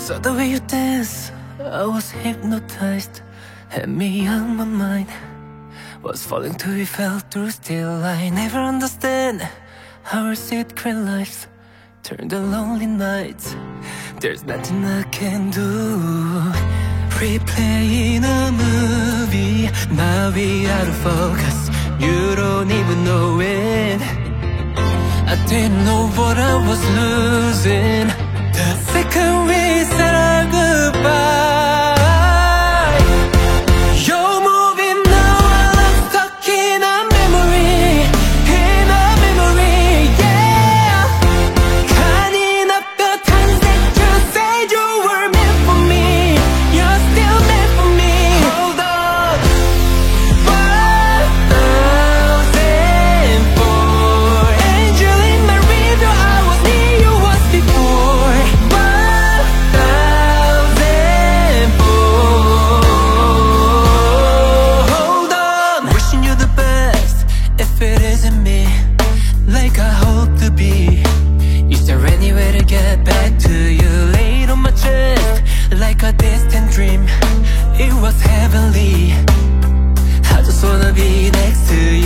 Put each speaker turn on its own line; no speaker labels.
Saw the way you dance, I was hypnotized. Had me on my mind, was falling till we fell through. Still I never understand how our secret lives turn the lonely nights. There's nothing I can do. Replaying a movie, now we out of focus. You don't even know it. I didn't know what I was losing the second we said our goodbye. You're moving now while I'm stuck in a memory, yeah. Counting up the times that you said you were meant for me. You're still meant for me. Hold on. 1004 angel in my rearview, I was near you once before. 1004. Hold on. Wishing you the best if it isn't me, like I hope to be. Is there any way to get back to you? Laid on my chest like a distant dream. It was heavenly. I just wanna be next to